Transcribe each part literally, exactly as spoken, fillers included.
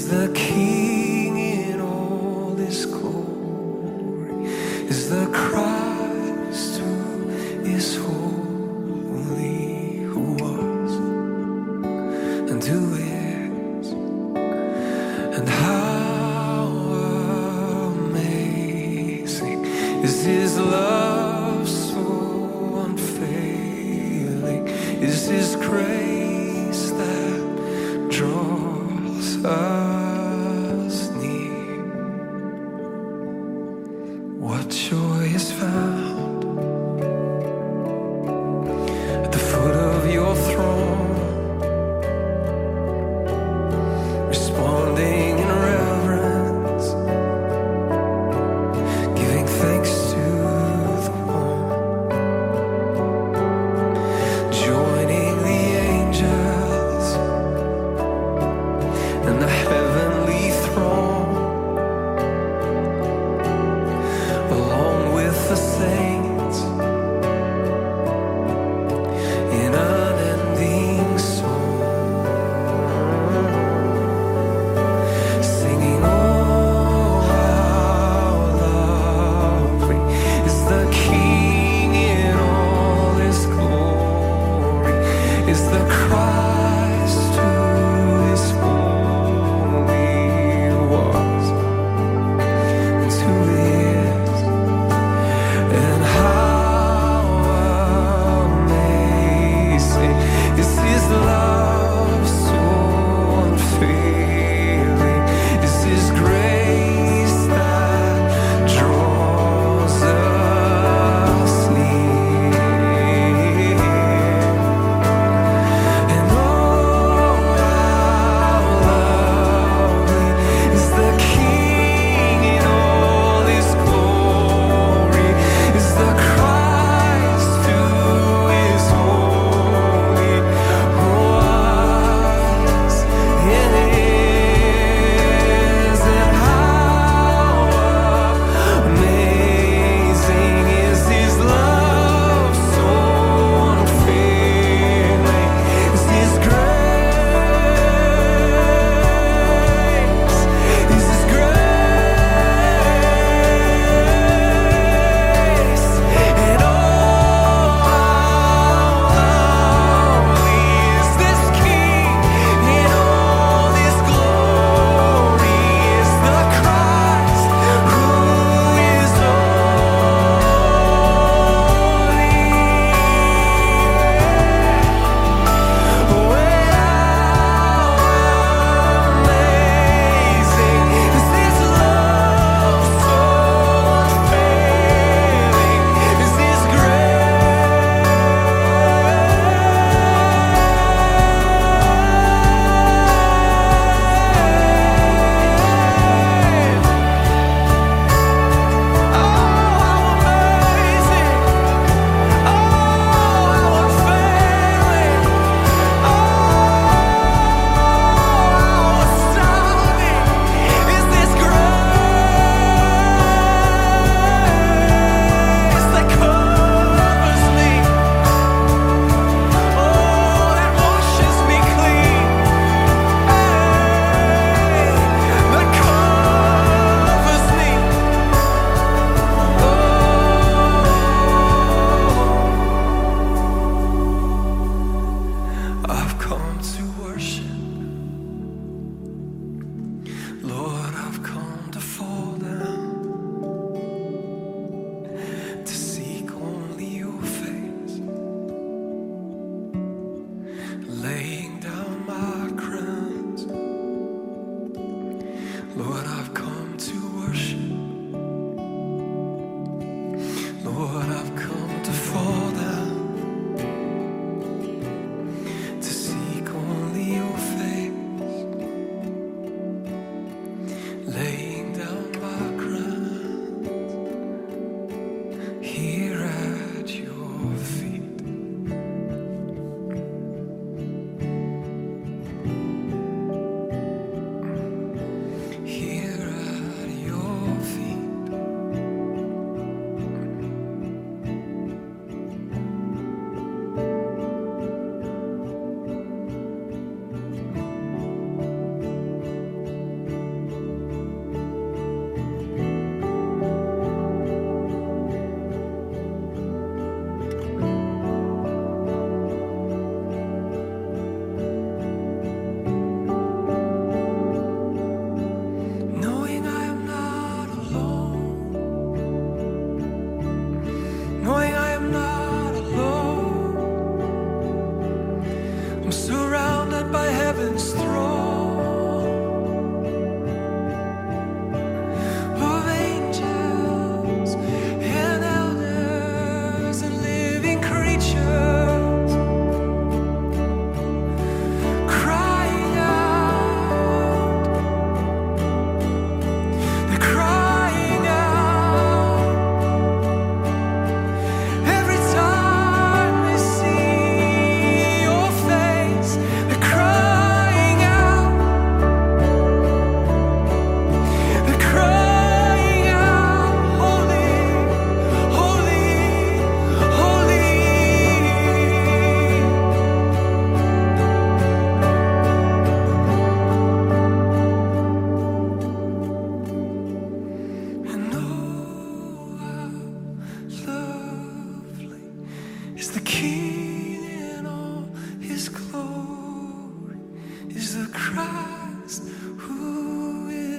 is the King in all his glory, is the Christ who is holy, who was and who is, and how amazing is his love, so unfailing is his grace that draws us near. What joy is found at the foot of your throne, responding in reverence, giving thanks to the one, joining the angels and the heavenly throne, along with the saints in unending song, singing, oh, how lovely is the King in all his glory, is the Christ who is holy, was and who is, and how amazing is his love, so unfailing is his grace that draws us near. And oh, how lovely is the King in all his glory, is the Christ who is holy, who was and is, and how amazing is his love, so unfailing is his grace, is his grace, and oh, how lovely is this King in all his glory, is the Christ who is holy. Amazing is his love, so unfailing is his I've come to worship, Lord, I've come to fall down, to seek only your face, laying down my crowns. Lord, I've come to worship, Lord, I've come to fall down, to seek only your face, laying down my crowns here at your feet. Here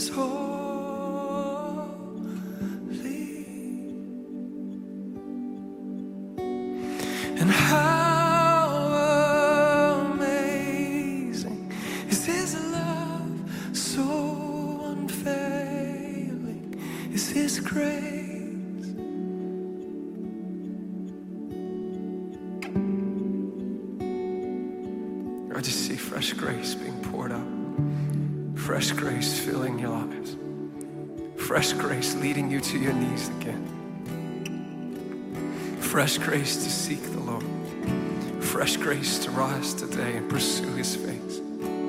is holy. And how amazing is His love, so unfailing is His grace. I just see fresh grace being poured out. Fresh grace filling your lives. Fresh grace leading you to your knees again. Fresh grace to seek the Lord. Fresh grace to rise today and pursue His face.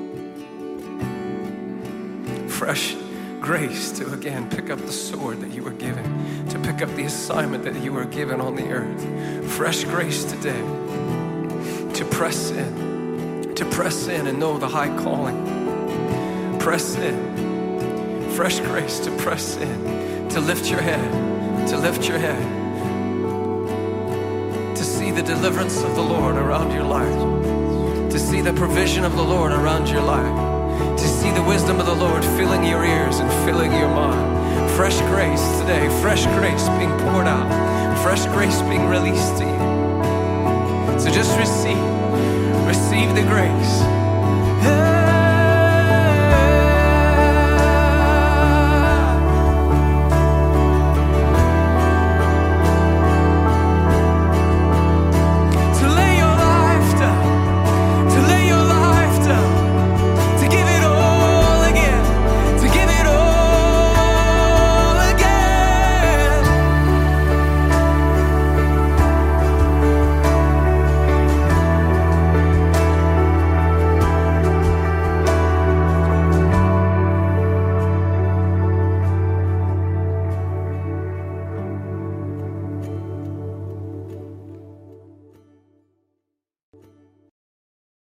Fresh grace to again pick up the sword that you were given, to pick up the assignment that you were given on the earth. Fresh grace today to press in. To press in and know the high calling. Press in. Fresh grace to press in. To lift your head. To lift your head. To see the deliverance of the Lord around your life. To see the provision of the Lord around your life. To see the wisdom of the Lord filling your ears and filling your mind. Fresh grace today. Fresh grace being poured out. Fresh grace being released to you. So just receive. Receive the grace.